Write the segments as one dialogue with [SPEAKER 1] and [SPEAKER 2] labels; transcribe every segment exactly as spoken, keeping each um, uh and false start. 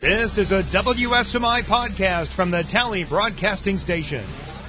[SPEAKER 1] This is a W S M I podcast from the Tally Broadcasting Station.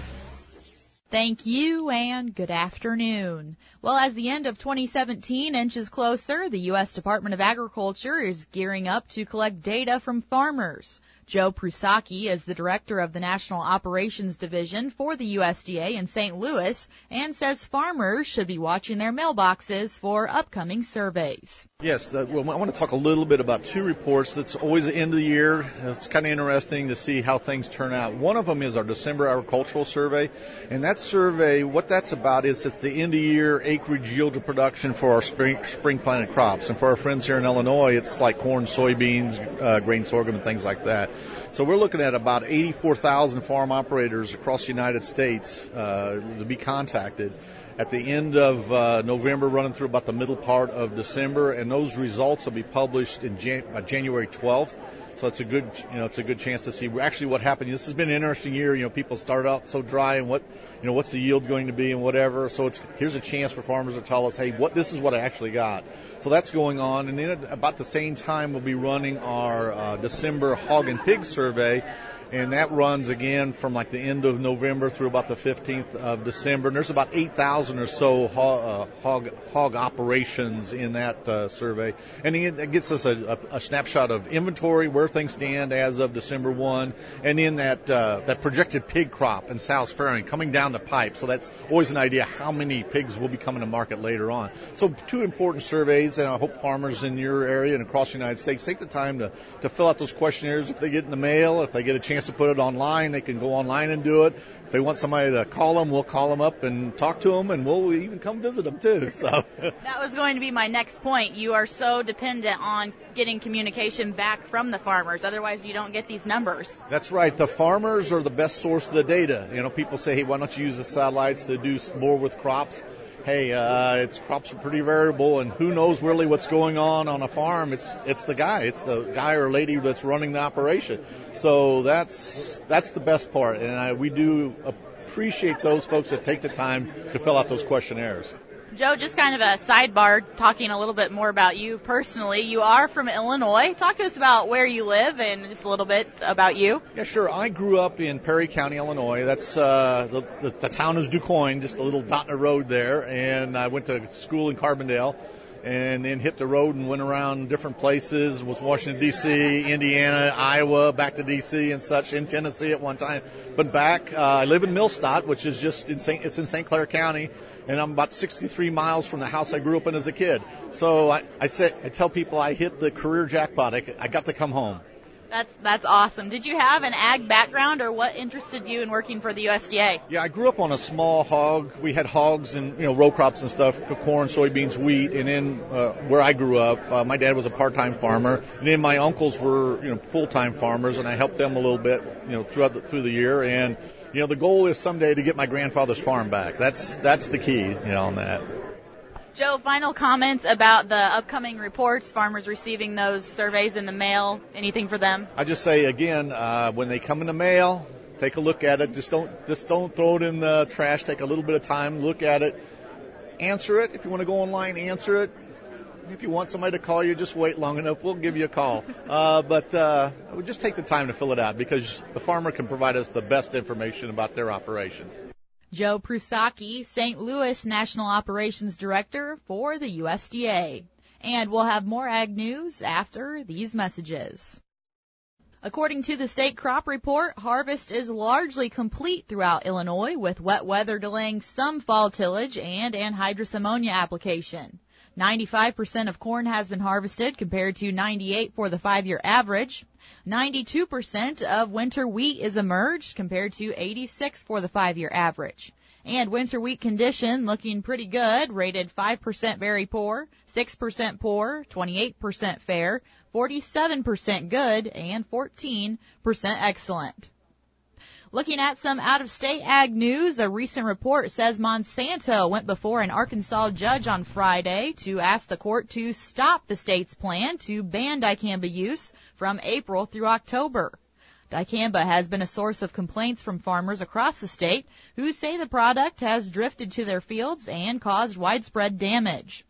[SPEAKER 2] Thank you and good afternoon. Well, as the end of twenty seventeen inches closer, the U S Department of Agriculture is gearing up to collect data from farmers. Joe Prusaki is the director of the National Operations Division for the U S D A in Saint Louis and says farmers should be watching their mailboxes for upcoming surveys.
[SPEAKER 3] Yes, the, well, I want to talk a little bit about two reports. That's always the end of the year. It's kind of interesting to see how things turn out. One of them is our December agricultural survey, and that survey, what that's about is it's the end of year acreage yield to production for our spring, spring planted crops. And for our friends here in Illinois, it's like corn, soybeans, uh, grain sorghum, and things like that. So we're looking at about eighty-four thousand farm operators across the United States uh, to be contacted at the end of uh, November, running through about the middle part of December, and those results will be published in Jan- uh, January twelfth. So it's a good, you know, it's a good chance to see actually what happened. This has been an interesting year. You know, people start out so dry, and what, you know, what's the yield going to be, and whatever. So it's here's a chance for farmers to tell us, hey, what this is what I actually got. So that's going on, and then at about the same time, we'll be running our uh, December hog and pig survey. And that runs again from like the end of November through about the fifteenth of December. And there's about eight thousand or so hog, uh, hog, hog operations in that uh, survey. And it gets us a, a, a snapshot of inventory, where things stand as of December first, and then that uh, that projected pig crop in South Ferrin coming down the pipe. So that's always an idea how many pigs will be coming to market later on. So two important surveys, and I hope farmers in your area and across the United States take the time to, to fill out those questionnaires if they get in the mail, if they get a chance to put it online, they can go online and do it. If they want somebody to call them, we'll call them up and talk to them, and we'll even come visit them too. So
[SPEAKER 2] that was going to be my next point. You are so dependent on getting communication back from the farmers. Otherwise, you don't get these numbers.
[SPEAKER 3] That's right. The farmers are the best source of the data. You know, people say, hey, why don't you use the satellites to do more with crops? Hey, uh, it's crops are pretty variable, and who knows really what's going on on a farm? It's it's the guy, it's the guy or lady that's running the operation. So that's that's the best part, and I, we do appreciate those folks that take the time to fill out those questionnaires.
[SPEAKER 2] Joe, just kind of a sidebar, talking a little bit more about you personally. You are from Illinois. Talk to us about where you live and just a little bit about you.
[SPEAKER 3] Yeah, sure. I grew up in Perry County, Illinois. That's uh, the, the, the town is DuQuoin, just a little dot in the road there. And I went to school in Carbondale, and then hit the road and went around different places. Was Washington, D C, Indiana, Iowa, back to D C and such, in Tennessee at one time. But back, uh, I live in Millstadt, which is just in Saint, it's in Saint Clair County. And I'm about sixty-three miles from the house I grew up in as a kid. So I, I say, I tell people I hit the career jackpot. I, I got to come home.
[SPEAKER 2] That's that's awesome. Did you have an ag background, or what interested you in working for the U S D A?
[SPEAKER 3] Yeah, I grew up on a small hog. We had hogs and, you know, row crops and stuff, corn, soybeans, wheat. And then uh, where I grew up, uh, my dad was a part-time farmer. And then my uncles were, you know, full-time farmers, and I helped them a little bit, you know, throughout the, through the year. And you know, the goal is someday to get my grandfather's farm back. That's that's the key, you know, on that.
[SPEAKER 2] Joe, final comments about the upcoming reports, farmers receiving those surveys in the mail, anything for them?
[SPEAKER 3] I just say, again, uh, when they come in the mail, take a look at it. Just don't just don't throw it in the trash. Take a little bit of time, look at it, answer it. If you want to go online, answer it. If you want somebody to call you, just wait long enough. We'll give you a call. Uh, but uh, just take the time to fill it out, because the farmer can provide us the best information about their operation.
[SPEAKER 2] Joe Prusaki, Saint Louis National Operations Director for the U S D A. And we'll have more ag news after these messages. According to the state crop report, harvest is largely complete throughout Illinois, with wet weather delaying some fall tillage and anhydrous ammonia application. ninety-five percent of corn has been harvested compared to ninety-eight for the five-year average. ninety-two percent of winter wheat is emerged compared to eighty-six for the five-year average. And winter wheat condition looking pretty good, rated five percent very poor, six percent poor, twenty-eight percent fair, forty-seven percent good, and fourteen percent excellent. Looking at some out-of-state ag news, a recent report says Monsanto went before an Arkansas judge on Friday to ask the court to stop the state's plan to ban dicamba use from April through October. Dicamba has been a source of complaints from farmers across the state who say the product has drifted to their fields and caused widespread damage. The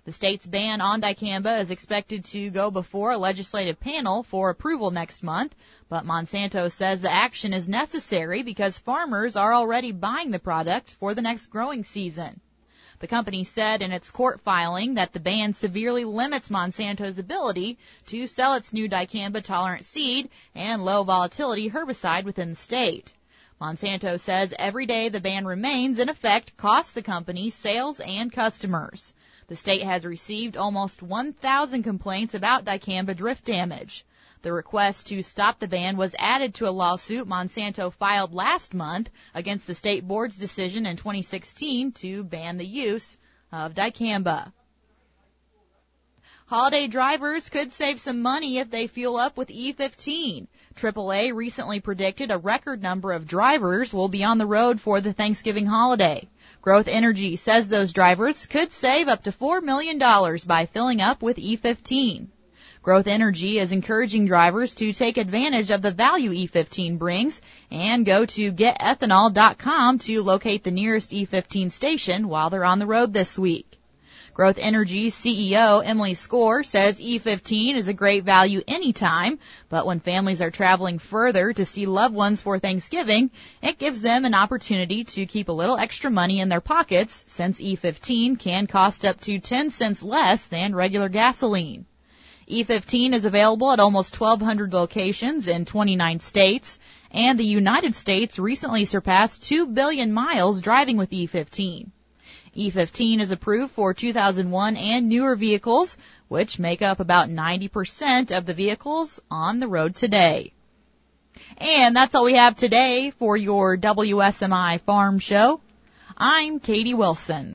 [SPEAKER 2] The state's ban on dicamba is expected to go before a legislative panel for approval next month, but Monsanto says the action is necessary because farmers are already buying the product for the next growing season. The company said in its court filing that the ban severely limits Monsanto's ability to sell its new dicamba-tolerant seed and low-volatility herbicide within the state. Monsanto says every day the ban remains in effect costs the company sales and customers. The state has received almost one thousand complaints about dicamba drift damage. The request to stop the ban was added to a lawsuit Monsanto filed last month against the state board's decision in twenty sixteen to ban the use of dicamba. Holiday drivers could save some money if they fuel up with E fifteen. triple A recently predicted a record number of drivers will be on the road for the Thanksgiving holiday. Growth Energy says those drivers could save up to four million dollars by filling up with E fifteen. Growth Energy is encouraging drivers to take advantage of the value E fifteen brings and go to get ethanol dot com to locate the nearest E fifteen station while they're on the road this week. Growth Energy's C E O, Emily Score, says E fifteen is a great value anytime, but when families are traveling further to see loved ones for Thanksgiving, it gives them an opportunity to keep a little extra money in their pockets since E fifteen can cost up to ten cents less than regular gasoline. E fifteen is available at almost twelve hundred locations in twenty-nine states, and the United States recently surpassed two billion miles driving with E fifteen. E fifteen is approved for two thousand one and newer vehicles, which make up about ninety percent of the vehicles on the road today. And that's all we have today for your W S M I Farm Show. I'm Katie Wilson.